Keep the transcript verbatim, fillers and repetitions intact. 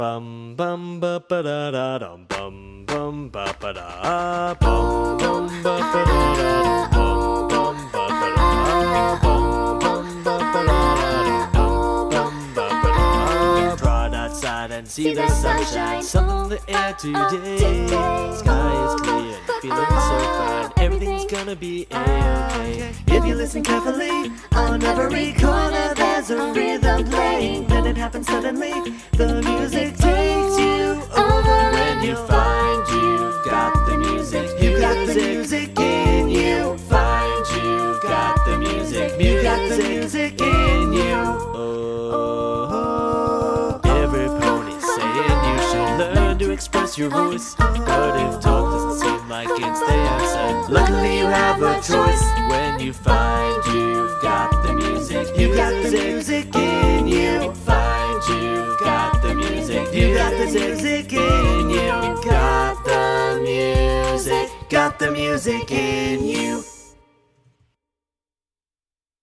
Bum bum ba ba da da dum bum bum ba ba da bum bum ba ba da da bum bum ba ba da bum bum ba ba da bum bum ba ba da. Run outside and see the sunshine, sun on the air today. Sky is clear and feeling so fine. Everything's gonna be a-okay. If you listen carefully, on every corner there's a rhythm playing. Then it happens suddenly, the music takes you over. When you find you've got the music, you got the music in you. Find you've got the music, you got the music in you. Oh, every pony's saying you should learn to express your voice, but if talk doesn't seem like it's the answer, luckily you have a choice. When you find you've got the music, you got the music in you. Find you've got the music, you got the music in you. Got the music, got the music in you.